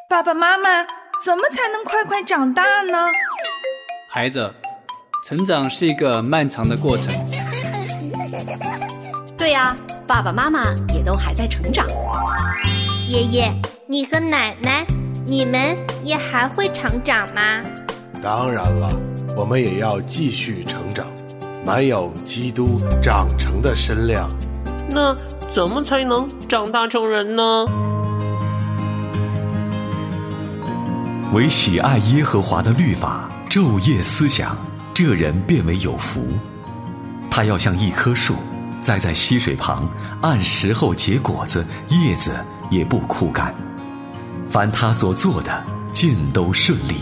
爸爸妈妈，怎么才能快快长大呢？ 孩子，成长是一个漫长的过程。 对呀，爸爸妈妈也都还在成长。 爷爷，你和奶奶，你们也还会成长吗？ 当然了，我们也要继续成长，满有基督长成的身量。 那怎么才能长大成人呢？ 唯喜爱耶和华的律法，昼夜思想，这人便为有福。他要像一棵树，栽在溪水旁，按时候结果子，叶子也不枯干。凡他所做的，尽都顺利。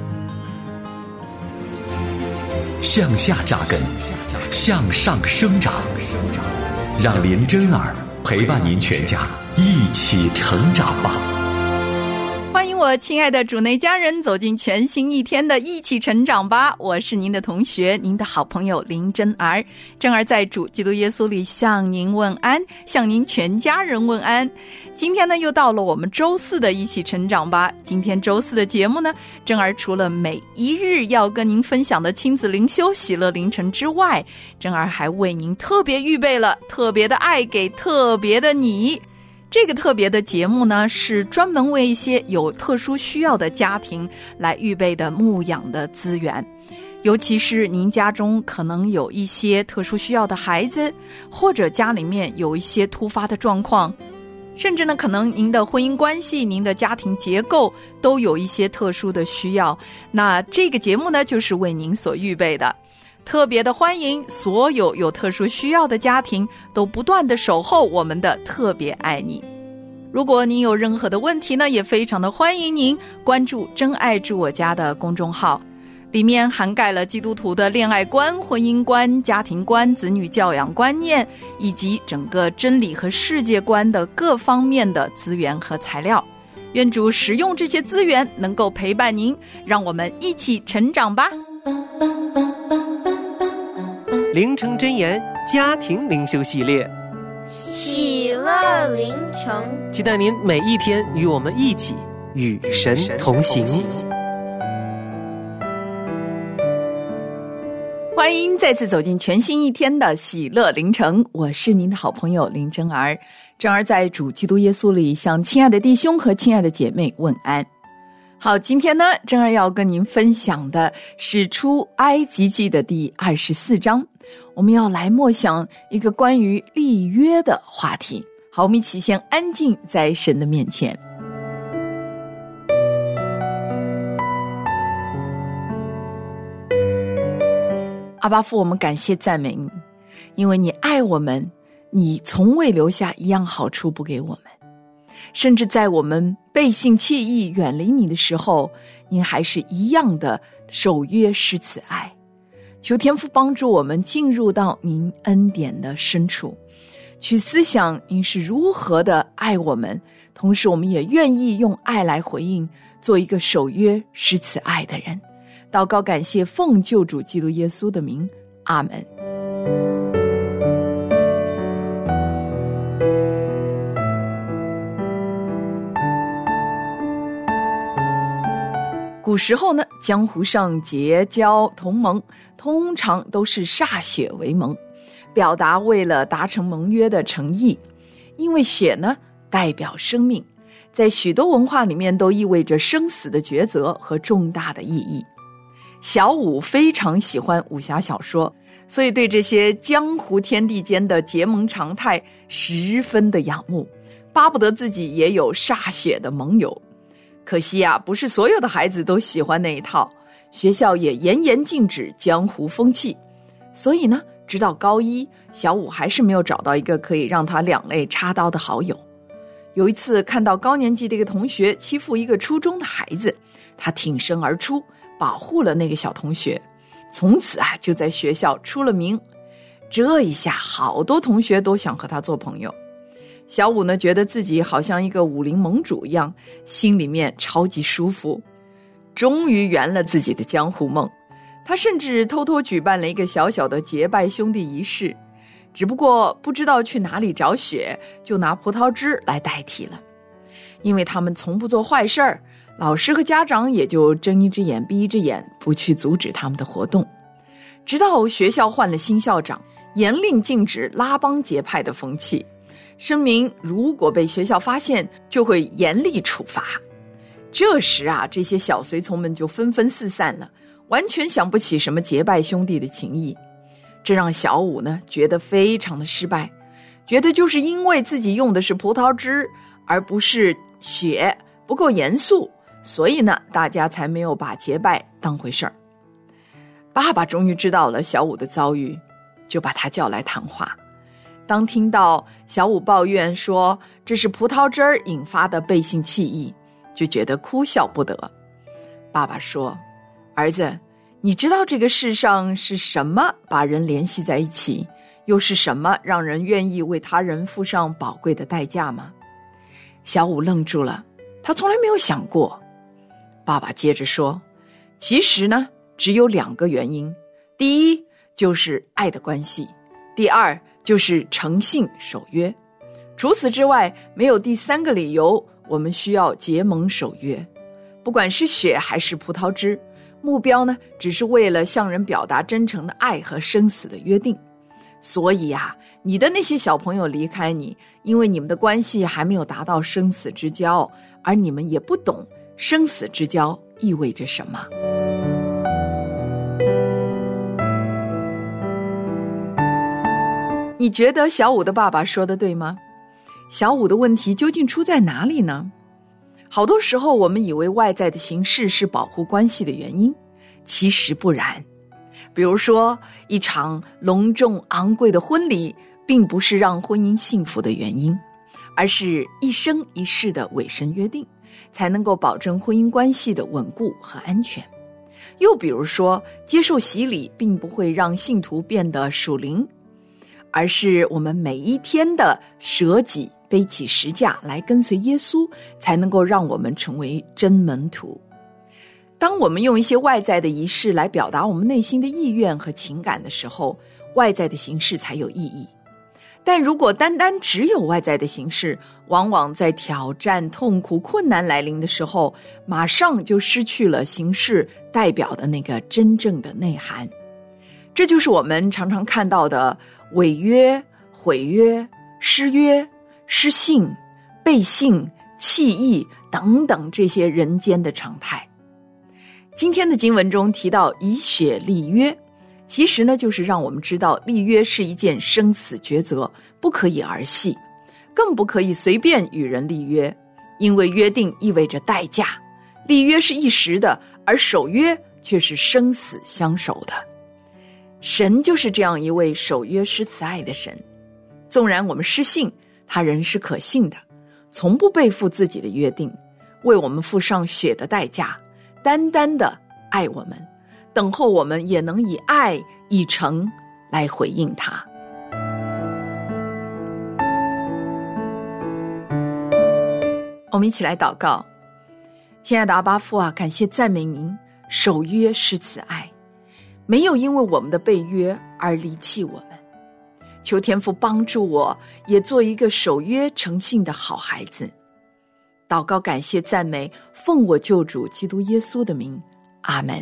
向下扎根，向上生长，让林真儿陪伴您全家一起成长吧。 欢迎我亲爱的主内家人走进全新一天的一起成长吧，我是您的同学，您的好朋友林真儿。真儿在主基督耶稣里向您问安，向您全家人问安。今天呢，又到了我们周四的一起成长吧。今天周四的节目呢，真儿除了每一日要跟您分享的亲子灵修喜乐凌晨之外，真儿还为您特别预备了特别的爱给特别的你。这个特别的节目呢，是专门为一些有特殊需要的家庭来预备的牧养的资源。尤其是您家中可能有一些特殊需要的孩子，或者家里面有一些突发的状况，甚至呢，可能您的婚姻关系、您的家庭结构都有一些特殊的需要。那这个节目呢，就是为您所预备的。特别的欢迎所有有特殊需要的家庭都不断的守候我们的特别爱你。如果您有任何的问题呢，也非常的欢迎您关注真爱住我家的公众号，里面涵盖了基督徒的恋爱观、婚姻观、家庭观、子女教养观念，以及整个真理和世界观的各方面的资源和材料。愿主使用这些资源能够陪伴您，让我们一起成长吧。 灵城真言家庭灵修系列， 喜乐灵城， 期待您每一天与我们一起与神同行。 欢迎再次走进全新一天的喜乐灵城，我是您的好朋友林真儿。真儿在主基督耶稣里向亲爱的弟兄和亲爱的姐妹问安。好，今天呢，真儿要跟您分享的是出埃及记的第24章，我们要来默想一个关于立约的话题。好，我们一起先安静在神的面前。阿爸父，我们感谢赞美你，因为你爱我们，你从未留下一样好处不给我们，甚至在我们背信弃义远离你的时候，您还是一样的守约施慈爱。求天父帮助我们进入到您恩典的深处，去思想您是如何的爱我们，同时我们也愿意用爱来回应，做一个守约施慈爱的人。祷告感谢奉救主基督耶稣的名，阿们。古时候呢，江湖上结交同盟通常都是歃血为盟，表达为了达成盟约的诚意。因为血呢代表生命，在许多文化里面都意味着生死的抉择和重大的意义。小武非常喜欢武侠小说，所以对这些江湖天地间的结盟常态十分的仰慕，巴不得自己也有歃血的盟友。可惜啊，不是所有的孩子都喜欢那一套，学校也严严禁止江湖风气。所以呢，直到高一，小武还是没有找到一个可以让他两肋插刀的好友。有一次看到高年级的一个同学欺负一个初中的孩子，他挺身而出，保护了那个小同学，从此啊就在学校出了名。这一下好多同学都想和他做朋友。小武呢，觉得自己好像一个武林盟主一样，心里面超级舒服，终于圆了自己的江湖梦。他甚至偷偷举办了一个小小的结拜兄弟仪式，只不过不知道去哪里找血，就拿葡萄汁来代替了。 因为他们从不做坏事儿，老师和家长也就睁一只眼闭一只眼，不去阻止他们的活动。直到学校换了新校长，严令禁止拉帮结派的风气，声明如果被学校发现，就会严厉处罚。这时啊，这些小随从们就纷纷四散了，完全想不起什么结拜兄弟的情谊。这让小五呢觉得非常的失败，觉得就是因为自己用的是葡萄汁而不是血，不够严肃，所以呢大家才没有把结拜当回事儿。爸爸终于知道了小五的遭遇，就把他叫来谈话。当听到小五抱怨说这是葡萄汁儿引发的背信弃义，就觉得哭笑不得。爸爸说，儿子，你知道这个世上是什么把人联系在一起，又是什么让人愿意为他人付上宝贵的代价吗？小五愣住了，他从来没有想过。爸爸接着说，其实呢只有2个原因，第一就是爱的关系，第二就是诚信守约。除此之外，没有第3个理由我们需要结盟守约。不管是血还是葡萄汁，目标呢只是为了向人表达真诚的爱和生死的约定。所以啊，你的那些小朋友离开你，因为你们的关系还没有达到生死之交，而你们也不懂生死之交意味着什么。你觉得小五的爸爸说的对吗？小五的问题究竟出在哪里呢？好多时候我们以为外在的形式是保护关系的原因，其实不然。比如说，一场隆重昂贵的婚礼并不是让婚姻幸福的原因，而是一生一世的委身约定，才能够保证婚姻关系的稳固和安全。又比如说，接受洗礼并不会让信徒变得属灵，而是我们每一天的舍己背起十架来跟随耶稣，才能够让我们成为真门徒。当我们用一些外在的仪式来表达我们内心的意愿和情感的时候，外在的形式才有意义。但如果单单只有外在的形式，往往在挑战、痛苦、困难来临的时候，马上就失去了形式代表的那个真正的内涵。这就是我们常常看到的违约、毁约、失约、失信、背信、弃义等等这些人间的常态。今天的经文中提到以血立约，其实呢就是让我们知道立约是一件生死抉择，不可以儿戏，更不可以随便与人立约，因为约定意味着代价，立约是一时的，而守约却是生死相守的。神就是这样一位守约施慈爱的神，纵然我们失信，他仍是可信的，从不背负自己的约定，为我们付上血的代价，单单的爱我们，等候我们也能以爱以诚来回应他。我们一起来祷告。亲爱的阿爸父啊，感谢赞美您，守约施慈爱，没有因为我们的背约而离弃我们。求天父帮助我，也做一个守约诚信的好孩子。祷告感谢赞美，奉我救主基督耶稣的名，阿们。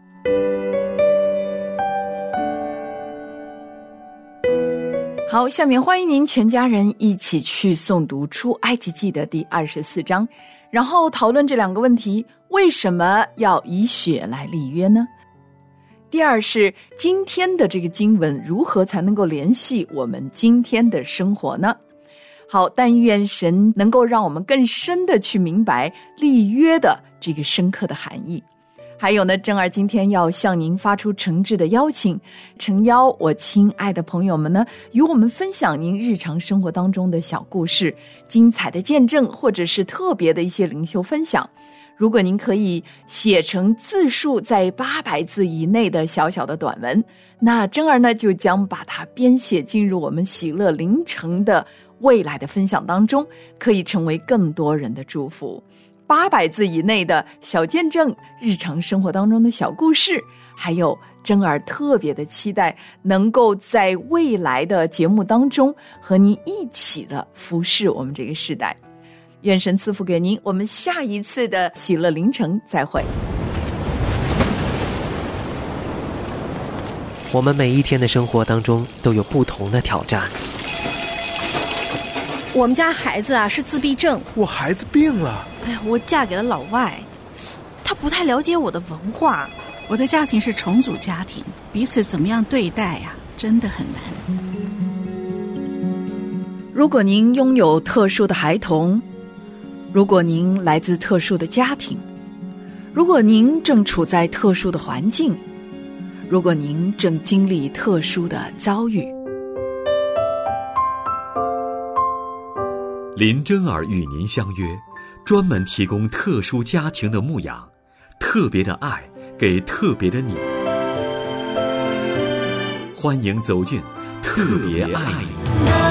好，下面欢迎您全家人一起去诵读出埃及记的第24章，然后讨论这2个问题：为什么要以血来立约呢？第二是今天的这个经文如何才能够联系我们今天的生活呢？好，但愿神能够让我们更深的去明白立约的这个深刻的含义。还有呢，珍儿今天要向您发出诚挚的邀请，诚邀我亲爱的朋友们呢，与我们分享您日常生活当中的小故事、精彩的见证，或者是特别的一些灵修分享。如果您可以写成字数在800字以内的小小的短文，那珍儿呢就将把它编写进入我们喜乐灵城的未来的分享当中，可以成为更多人的祝福。800字以内的小见证，日常生活当中的小故事，还有珍儿特别的期待能够在未来的节目当中和您一起的服侍我们这个时代。 愿神赐福给您，我们下一次的喜乐凌晨再会。 我们每一天的生活当中都有不同的挑战。 我们家孩子啊是自闭症， 我孩子病了。 哎呀，我嫁给了老外，他不太了解我的文化。我的家庭是重组家庭，彼此怎么样对待呀，真的很难。 如果您拥有特殊的孩童，如果您来自特殊的家庭，如果您正处在特殊的环境，如果您正经历特殊的遭遇， 林真儿与您相约，专门提供特殊家庭的牧养，特别的爱给特别的你。欢迎走进特别爱你。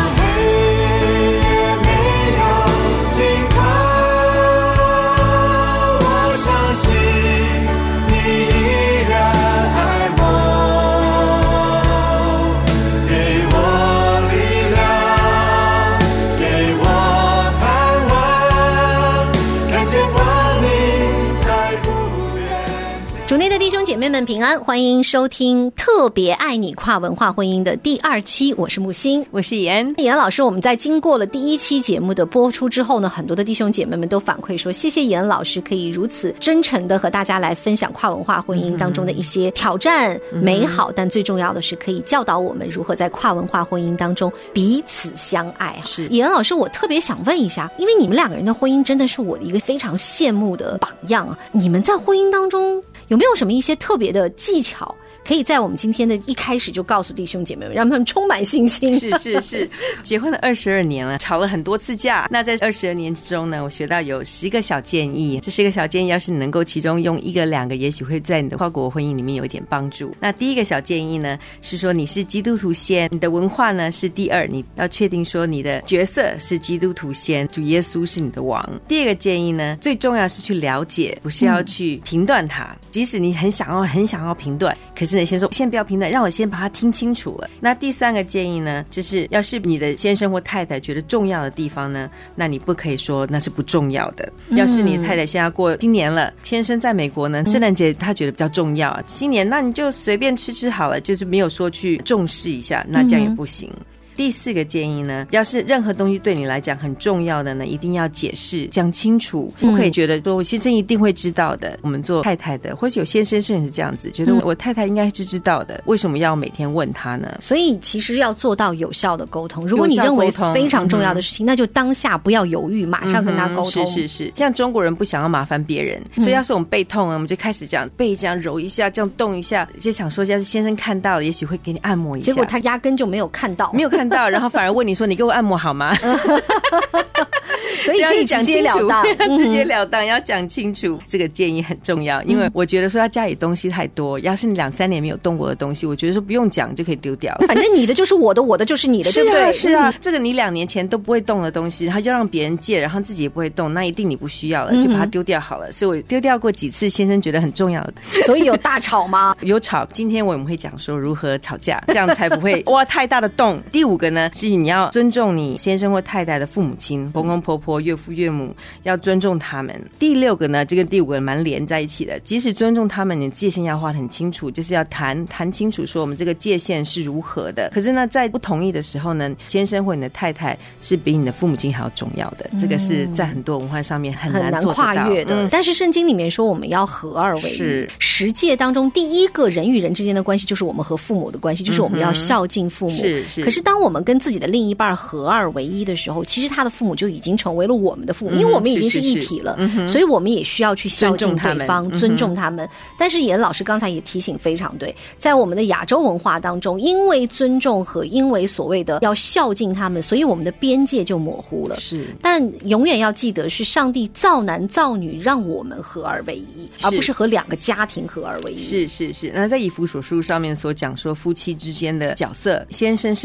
主内的弟兄姐妹们平安，欢迎收听特别爱你跨文化婚姻的第2期，我是木星， 我是妍妍老师。我们在经过了第1期节目的播出之后呢，很多的弟兄姐妹们都反馈说，谢谢妍老师可以如此真诚的和大家来分享跨文化婚姻当中的一些挑战、美好，但最重要的是可以教导我们如何在跨文化婚姻当中彼此相爱。是妍老师，我特别想问一下，因为你们2个人的婚姻真的是我的一个非常羡慕的榜样啊，你们在婚姻当中有没有什么一些特别的技巧，可以在我们今天的一开始就告诉弟兄姐妹们，让他们充满信心？ 是，结婚了22年了，吵了很多次架。那在22年之中呢，我学到有10个小建议。这10个小建议，要是你能够其中用1个2个，也许会在你的跨国婚姻里面有一点帮助。那第1个小建议呢，是说你是基督徒先，你的文化呢是第2，你要确定说你的角色是基督徒先，主耶稣是你的王。第2个建议呢，最重要是去了解，不是要去评断它。即使你很想要评断，可是你先说先不要评断，让我先把它听清楚了。那第3个建议呢，就是要是你的先生或太太觉得重要的地方呢，那你不可以说那是不重要的。要是你的太太现在过新年了，先生在美国呢，圣诞节他觉得比较重要，新年那你就随便吃好了，就是没有说去重视一下，那这样也不行。第4个建议呢，要是任何东西对你来讲很重要的呢，一定要解释讲清楚，不可以觉得说我先生一定会知道的。我们做太太的，或者有先生甚至是这样子，觉得我太太应该是知道的，为什么要每天问他呢？所以其实要做到有效的沟通。如果你认为非常重要的事情，那就当下不要犹豫，马上跟他沟通。 是，像中国人不想要麻烦别人，所以要是我们背痛了，我们就开始这样背，这样揉一下，这样动一下，就想说要是先生看到了，也许会给你按摩一下。 结果他压根就没有看到， 然后反而问你说你给我按摩好吗？ 所以可以直截了当， 直截了当要讲清楚。这个建议很重要，因为我觉得说他家里东西太多，要是你2-3年没有动过的东西，我觉得说不用讲就可以丢掉。 反正你的就是我的，我的就是你的，对不对？ 是啊，这个你2年前都不会动的东西，然后就让别人借，然后自己也不会动，那一定你不需要了，就把它丢掉好了。所以我丢掉过几次，先生觉得很重要的。 所以有大吵吗？ 有吵。今天我们会讲说如何吵架，这样才不会哇太大的洞。第5个呢，是你要尊重你先生或太太的父母亲，公公婆婆、岳父岳母，要尊重他们。第6个呢，这跟第5个蛮连在一起的，即使尊重他们，你界限要画得很清楚，就是要谈清楚说我们这个界限是如何的。可是呢，在不同意的时候呢，先生或你的太太是比你的父母亲还要重要的，这个是在很多文化上面很难做跨越的。但是圣经里面说我们要合二为一，10诫当中第1个人与人之间的关系就是我们和父母的关系，就是我们要孝敬父母。可是当我们跟自己的另一半合二为一的时候，其实他的父母就已经成为了我们的父母，因为我们已经是一体了，所以我们也需要去孝敬对方，尊重他们。但是严老师刚才也提醒非常对，在我们的亚洲文化当中，因为尊重和因为所谓的要孝敬他们，所以我们的边界就模糊了。但永远要记得是上帝造男造女让我们合二为一，而不是和2个家庭合二为一。 是。那在以弗所书上面所讲说夫妻之间的角色，先生是头，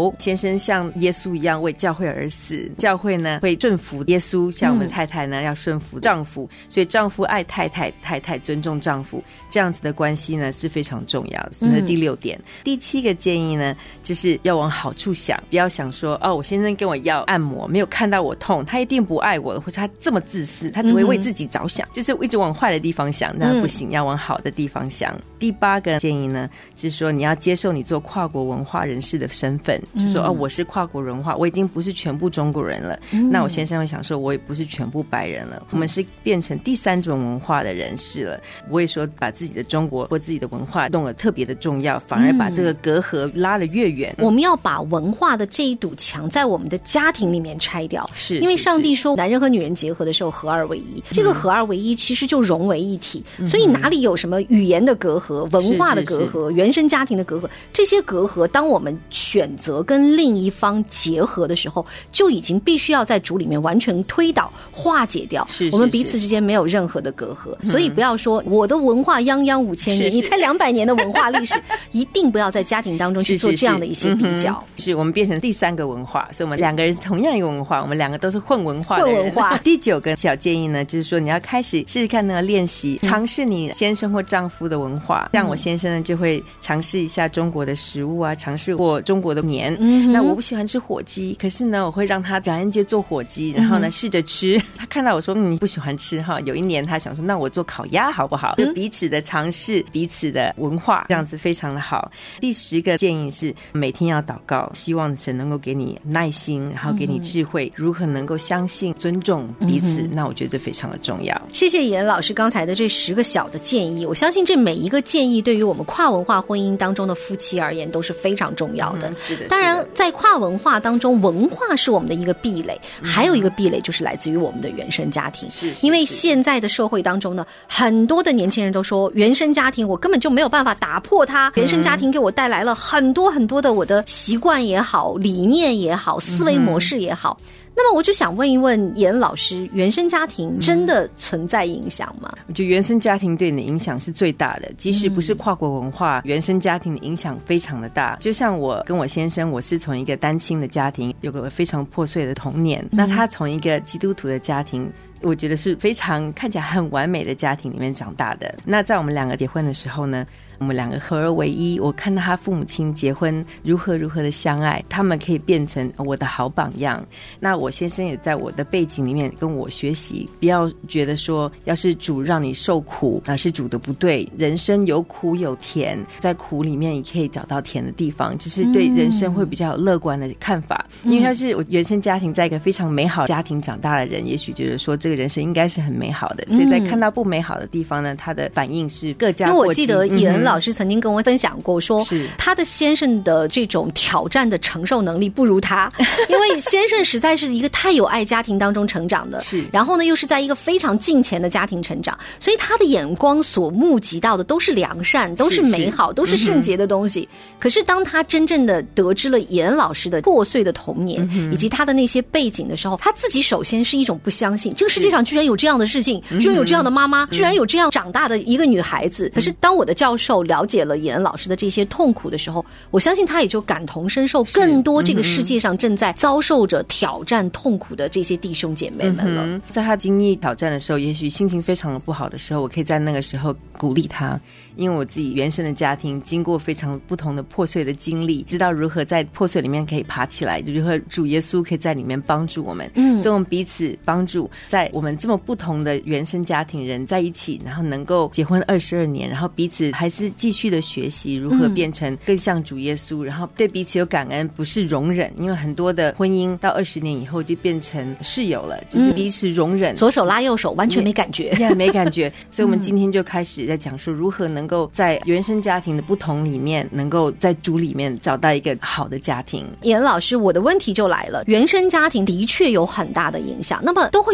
求先生像耶稣一样为教会而死，教会呢会顺服耶稣，像我们太太呢要顺服丈夫，所以丈夫爱太太，太太尊重丈夫，这样子的关系呢是非常重要的。这是第6点。第7个建议呢，就是要往好处想，不要想说我先生跟我要按摩，没有看到我痛，他一定不爱我了，或者他这么自私，他只会为自己着想，就是一直往坏的地方想，那不行，要往好的地方想。第8个建议呢，就是说你要接受你做跨国文化人士的身份，就是说我是跨国文化，我已经不是全部中国人了，那我先生会想说我也不是全部白人了，我们是变成第3种文化的人士了，不会说把自己的中国或自己的文化弄得特别的重要，反而把这个隔阂拉得越远。 我们要把文化的这一堵墙在我们的家庭里面拆掉， 是因为上帝说男人和女人结合的时候合二为一，这个合二为一其实就融为一体，所以哪里有什么语言的隔阂、文化的隔阂、原生家庭的隔阂，这些隔阂当我们选择跟另一方结合的时候，就已经必须要在主里面完全推倒化解掉，我们彼此之间没有任何的隔阂。所以不要说我的文化泱泱5000年，你才200年的文化历史，一定不要在家庭当中去做这样的一些比较。 是我们变成第3个文化，所以我们2个人是同样一个文化，我们2个都是混文化的人。 混文化。 第9个小建议呢，就是说你要开始试试看那个练习，尝试你先生或丈夫的文化。像我先生呢，就会尝试一下中国的食物啊，尝试过中国的年。那我不喜欢吃火鸡，可是呢，我会让他感恩节做火鸡，然后呢试着吃。他看到我说你不喜欢吃哈，有一年他想说那我做烤鸭好不好？就彼此的尝试，彼此的文化，这样子非常的好。第10个建议是每天要祷告，希望神能够给你耐心，然后给你智慧，如何能够相信尊重彼此，那我觉得这非常的重要。 谢谢严老师刚才的这10个小的建议，我相信这每一个建议对于我们跨文化婚姻当中的夫妻而言都是非常重要的。 是的。 当然在跨文化当中，文化是我们的一个壁垒，还有一个壁垒就是来自于我们的原生家庭。因为现在的社会当中呢，很多的年轻人都说原生家庭我根本就没有办法打破它，原生家庭给我带来了很多很多的我的习惯也好，理念也好，思维模式也好。那么我就想问一问严老师，原生家庭真的存在影响吗？ 我觉得原生家庭对你的影响是最大的，即使不是跨国文化，原生家庭的影响非常的大。就像我跟我先生，我是从一个单亲的家庭，有个非常破碎的童年，那他从一个基督徒的家庭，我觉得是非常看起来很完美的家庭里面长大的。那在我们2个结婚的时候呢，我们2个合而为一，我看到他父母亲结婚如何的相爱，他们可以变成我的好榜样。那我先生也在我的背景里面跟我学习，不要觉得说要是主让你受苦，是主的不对，人生有苦有甜，在苦里面也可以找到甜的地方，就是对人生会比较有乐观的看法。因为要是我原生家庭在一个非常美好家庭长大的人，也许觉得说这个人生应该是很美好的，所以在看到不美好的地方呢，他的反应是各家过激。因为我记得严老师曾经跟我分享过说，他的先生的这种挑战的承受能力不如他，因为先生实在是一个太有爱家庭当中成长的，然后呢又是在一个非常敬虔的家庭成长，所以他的眼光所目及到的都是良善，都是美好，都是圣洁的东西。可是当他真正的得知了严老师的破碎的童年，以及他的那些背景的时候，他自己首先是一种不相信，这个世界上居然有这样的事情，居然有这样的妈妈，居然有这样长大的一个女孩子。可是当我的教授了解了严老师的这些痛苦的时候，我相信他也就感同身受更多这个世界上正在遭受着挑战痛苦的这些弟兄姐妹们了。 在他经历挑战的时候，也许心情非常的不好的时候，我可以在那个时候鼓励他，因为我自己原生的家庭经过非常不同的破碎的经历，知道如何在破碎里面可以爬起来，如何主耶稣可以在里面帮助我们。所以我们彼此帮助，在我们这么不同的原生家庭人在一起，然后能够结婚22年，然后彼此还是继续的学习如何变成更像主耶稣，然后对彼此有感恩，不是容忍。因为很多的婚姻到20年以后就变成室友了，就是彼此容忍， 左手拉右手，完全没感觉， 没感觉。所以我们今天就开始在讲说如何能够在原生家庭的不同里面，能够在主里面找到一个好的家庭。 严老师，我的问题就来了，原生家庭的确有很大的影响，那么都会带来哪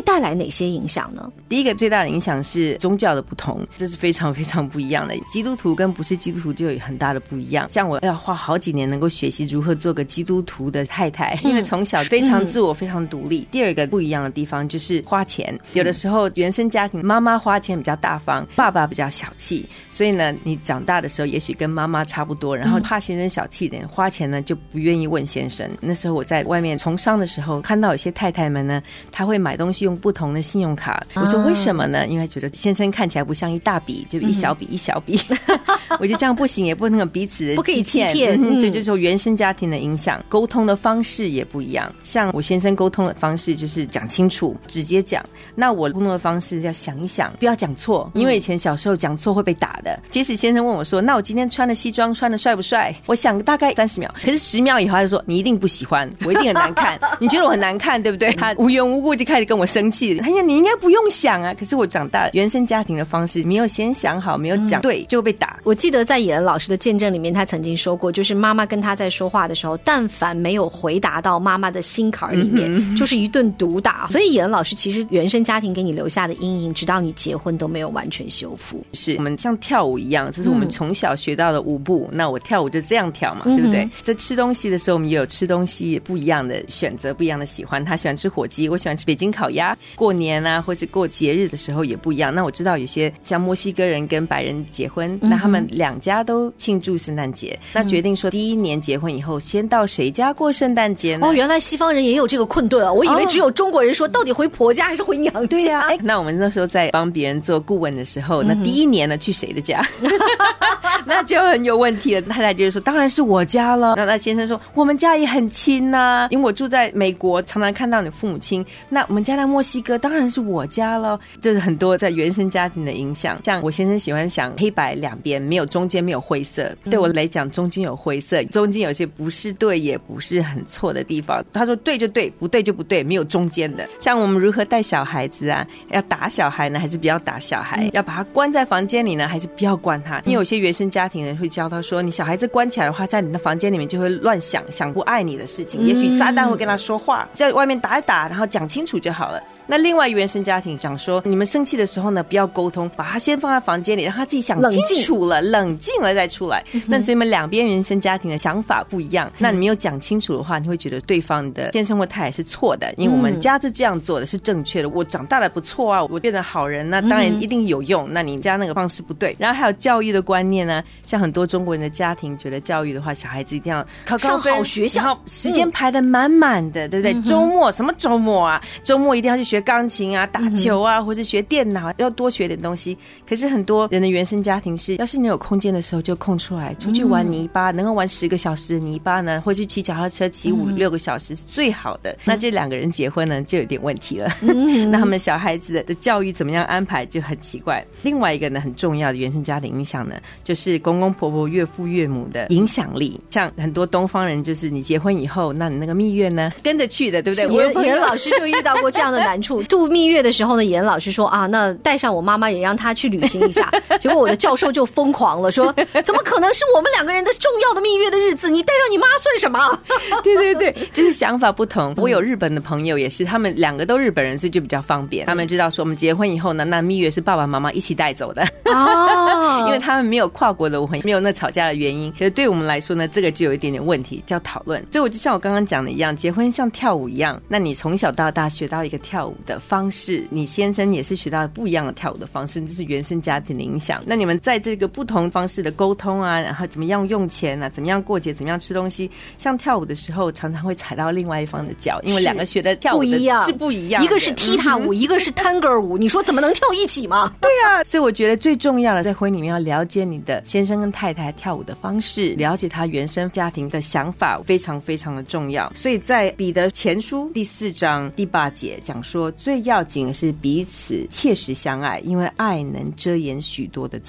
哪些影响呢？ 第一个最大的影响是宗教的不同，这是非常非常不一样的。基督徒跟不是基督徒就有很大的不一样。像我要花好几年能够学习如何做个基督徒的太太，因为从小非常自我非常独立。第二个不一样的地方就是花钱，有的时候原生家庭妈妈花钱比较大方，爸爸比较小气，所以呢你长大的时候也许跟妈妈差不多，然后怕先生小气一点，花钱呢就不愿意问先生。那时候我在外面从商的时候看到有些太太们呢，她会买东西用不同的信用卡，我说为什么呢？因为觉得先生看起来不像一大笔，就一小笔一小笔我觉得这样不行，也不能彼此不可以欺骗， 这就是原生家庭的影响。沟通的方式也不一样，像我先生沟通的方式就是讲清楚直接讲，那我沟通的方式要想一想，不要讲错，因为以前小时候讲错会被打的。即使先生问我说那我今天穿的西装穿的帅不帅，我想大概30秒，可是10秒以后他就说你一定不喜欢，我一定很难看你觉得我很难看对不对？他无缘无故就开始跟我生气，他说你应该不用想啊，可是我长大原生家庭的方式没有先想好，没有讲对就被打。 我记得在野恩老师的见证里面，他曾经说过，就是妈妈跟他在说话的时候，但凡没有回答到妈妈的心坎里面，就是一顿毒打。所以野恩老师其实原生家庭给你留下的阴影，直到你结婚都没有完全修复。 是我们像跳舞一样，这是我们从小学到的舞步，那我跳舞就这样跳嘛，对不对？在吃东西的时候，我们也有吃东西不一样的选择，不一样的喜欢。他喜欢吃火鸡，我喜欢吃北京烤鸭。过年啊，或是过节日的时候也不一样。那我知道有些像墨西哥人跟白人结婚，那他们两家都庆祝圣诞节，那决定说第一年结婚以后先到谁家过圣诞节呢？ 原来西方人也有这个困顿啊！我以为只有中国人说到底回婆家还是回娘家。 对啊，那我们那时候在帮别人做顾问的时候，那第一年呢去谁的家那就很有问题了。太太就说当然是我家了，那先生说我们家也很亲啊，因为我住在美国常常看到你父母亲，那我们家在墨西哥当然是我家了。这是很多在原生家庭的影响。像我先生喜欢想黑白两边，没有中间，没有灰色，对我来讲中间有灰色，中间有些不是对也不是很错的地方。他说对就对，不对就不对，没有中间的。像我们如何带小孩子啊，要打小孩呢还是不要打小孩，要把他关在房间里呢还是不要关他。因为有些原生家庭人会教他说你小孩子关起来的话，在你的房间里面就会乱想不爱你的事情，也许撒旦会跟他说话，在外面打一打，然后讲清楚就好了。那另外原生家庭讲说你们生气的时候呢不要沟通，把他先放在房间里，让他自己想清楚了冷静了再出来。那所以你们两边原生家庭的想法不一样，那你没有讲清楚的话，你会觉得对方的先生或太太是错的，因为我们家是这样做的是正确的，我长大了不错啊，我变成好人，那当然一定有用，那你家那个方式不对。然后还有教育的观念呢，像很多中国人的家庭觉得教育的话小孩子一定要考高分上好学校， 然后时间排得满满的，对不对？周末什么周末啊，周末一定要去学钢琴啊，打球啊，或者学电脑，要多学点东西。可是很多人的原生家庭是，要是你有空间的时候就空出来出去玩泥巴，能够玩10个小时的泥巴呢，或者去骑脚踏车骑5-6个小时是最好的。那这两个人结婚呢就有点问题了那他们小孩子的教育怎么样安排就很奇怪。另外一个呢很重要的原生家庭影响呢，就是公公婆婆岳父岳母的影响力。像很多东方人就是你结婚以后，那你那个蜜月呢跟着去的，对不对？ 严老师就遇到过这样的难处度蜜月的时候呢，严老师说啊，那带上我妈妈也让她去旅行一下结果我的教授就疯狂了，说怎么可能是我们两个人的重要的蜜月的日子，你带上你妈算什么对对对，就是想法不同。我有日本的朋友也是，他们两个都日本人，所以就比较方便，他们知道说我们结婚以后呢，那蜜月是爸爸妈妈一起带走的因为他们没有跨国的没有那吵架的原因。可是对我们来说呢，这个就有一点点问题，叫讨论。所以我就像我刚刚讲的一样，结婚像跳舞一样，那你从小到大学到一个跳舞的方式，你先生也是学到不一样的跳舞的方式，这是原生家庭的影响。那你们在这个不同方式的沟通啊，然后怎么样用钱啊，怎么样过节，怎么样吃东西，像跳舞的时候常常会踩到另外一方的脚，因为两个学的跳舞的是不一样的， 一个是踢踏舞一个是 tango 舞，你说怎么能跳一起吗？ 对啊，所以我觉得最重要的在婚姻里面要了解你的先生跟太太跳舞的方式，了解他原生家庭的想法，非常非常的重要。所以在彼得前书第4章第8节讲说，最要紧的是彼此切实相爱，因为爱能遮掩许多的罪。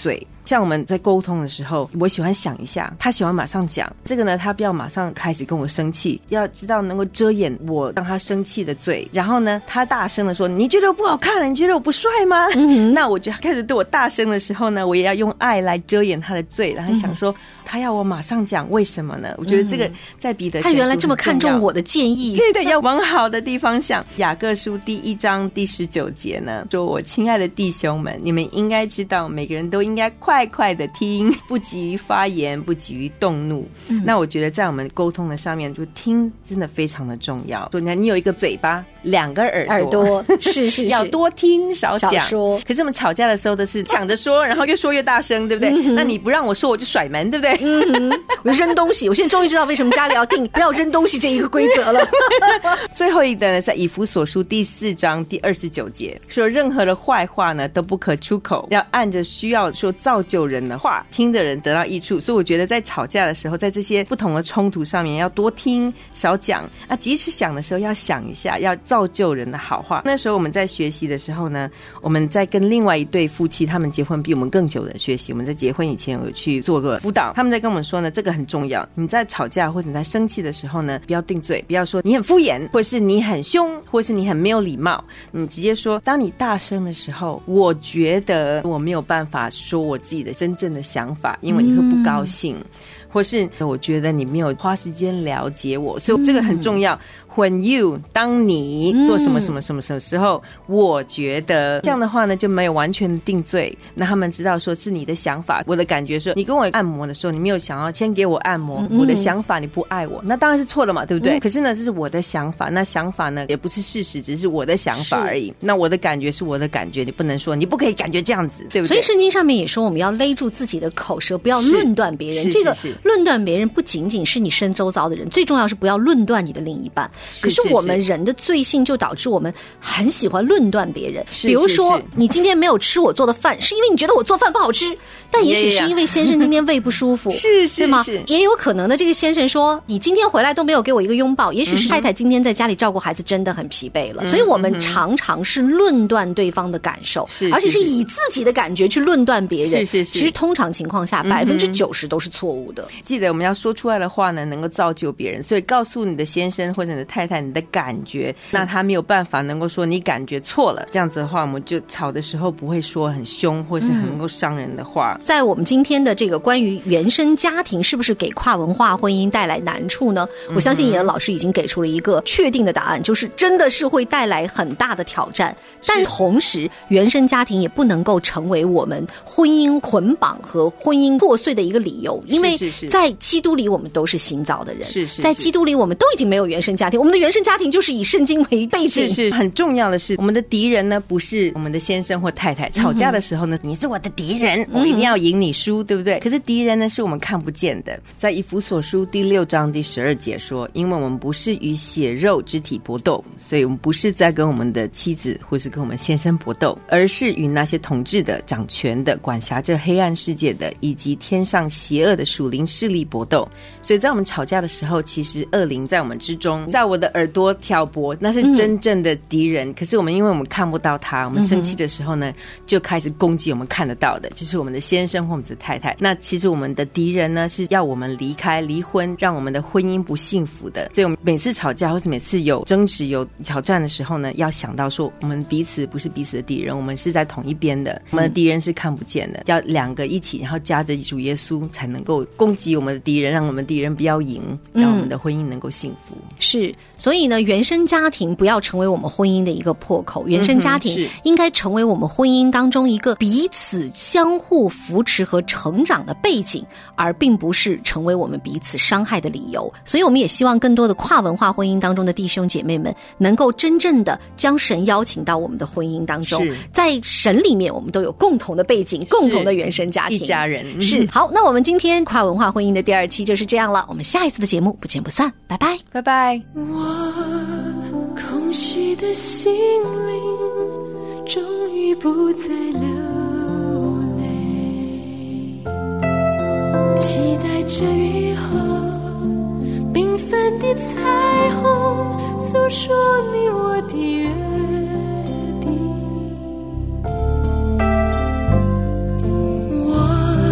像我们在沟通的时候，我喜欢想一下，他喜欢马上讲，这个呢他不要马上开始跟我生气，要知道能够遮掩我让他生气的嘴。然后呢他大声的说，你觉得我不好看了，你觉得我不帅吗？那我就开始对我大声的时候呢，我也要用爱来遮掩他的罪，然后想说他要我马上讲，为什么呢？我觉得这个在彼得前书他原来这么看重我的建议。 对对，要往好的地方想。雅各书第1章第19节呢说，我亲爱的弟兄们，你们应该知道，每个人都应该快快的听，不急于发言，不急于动怒。那我觉得在我们沟通的上面，就听真的非常的重要。说你有一个嘴巴，2个耳朵是要多听少讲。说可是我们吵架的时候都是抢着说，然后越说越大声，对不对？那你不让我说我就甩门，对不对？ 我扔东西，我现在终于知道为什么家里要定不要扔东西这一个规则了。 最后一个呢，在以弗所书第4章第29节说，任何的坏话呢都不可出口，要按着需要说造就人的话，听的人得到益处。所以我觉得在吵架的时候，在这些不同的冲突上面，要多听少讲啊，即使讲的时候要想一下，要造就人的好话。那时候我们在学习的时候呢，我们在跟另外一对夫妻，他们结婚比我们更久的学习，我们在结婚以前有去做个辅导，他们在跟我们说呢，这个很重要，你在吵架或者你在生气的时候呢，不要定罪，不要说你很敷衍，或是你很凶，或是你很没有礼貌，你直接说，当你大声的时候，我觉得我没有办法说我自己的真正的想法，因为你会不高兴，或是我觉得你没有花时间了解我，所以这个很重要。When you 当你做什么什么什么什么时候，我觉得这样的话呢，就没有完全的定罪。那他们知道说是你的想法，我的感觉说，你跟我按摩的时候，你没有想要先给我按摩，我的想法你不爱我，那当然是错了嘛，对不对？可是呢，这是我的想法，那想法呢也不是事实，只是我的想法而已。那我的感觉是我的感觉，你不能说你不可以感觉这样子，对不对？ 所以圣经上面也说，我们要勒住自己的口舌，不要论断别人。这个论断别人不仅仅是你身周遭的人，最重要是不要论断你的另一半。可是我们人的罪性就导致我们很喜欢论断别人。比如说，你今天没有吃我做的饭，是因为你觉得我做饭不好吃，但也许是因为先生今天胃不舒服，是吗？也有可能的。这个先生说，你今天回来都没有给我一个拥抱，也许是太太今天在家里照顾孩子真的很疲惫了。所以我们常常是论断对方的感受，而且是以自己的感觉去论断别人。其实通常情况下90%都是错误的。 记得我们要说出来的话呢，能够造就别人。所以告诉你的先生或者你的太太你的感觉，那他没有办法能够说你感觉错了，这样子的话，我们就吵的时候不会说很凶或是很能够伤人的话。 在我们今天的这个关于原生家庭是不是给跨文化婚姻带来难处呢？我相信野恩老师已经给出了一个确定的答案，就是真的是会带来很大的挑战。但同时，原生家庭也不能够成为我们婚姻捆绑和婚姻破碎的一个理由，因为在基督里我们都是新造的人，在基督里我们都已经没有原生家庭，我们的原生家庭就是以圣经为背景。 是很重要的是，我们的敌人呢不是我们的先生或太太，吵架的时候呢，你是我的敌人，我一定要赢你输，对不对？可是敌人呢是我们看不见的。在以弗所书第6章第12节说，因为我们不是与血肉肢体搏斗，所以我们不是在跟我们的妻子或是跟我们先生搏斗，而是与那些统治的、掌权的、管辖这黑暗世界的，以及天上邪恶的属灵势力搏斗。所以在我们吵架的时候，其实恶灵在我们之中，在我的耳朵挑拨，那是真正的敌人。可是我们因为我们看不到他，我们生气的时候呢，就开始攻击我们看得到的，就是我们的先生或我们的太太。那其实我们的敌人呢，是要我们离开、离婚，让我们的婚姻不幸福的。所以我们每次吵架或是每次有争执、有挑战的时候呢，要想到说，我们彼此不是彼此的敌人，我们是在同一边的，我们的敌人是看不见的，要两个一起，然后夹着主耶稣，才能够攻击我们的敌人，让我们敌人不要赢，让我们的婚姻能够幸福。 是，所以呢，原生家庭不要成为我们婚姻的一个破口，原生家庭应该成为我们婚姻当中一个彼此相互扶持和成长的背景，而并不是成为我们彼此伤害的理由。所以我们也希望更多的跨文化婚姻当中的弟兄姐妹们能够真正的将神邀请到我们的婚姻当中，在神里面我们都有共同的背景，共同的原生家庭， 一家人。 是，好，那我们今天跨文化婚姻的第2期就是这样了，我们下一次的节目不见不散，拜拜， 拜拜。 我空虚的心灵终于不再流泪，期待着雨后缤纷的彩虹，诉说你我的约定。我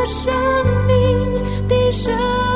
生命的生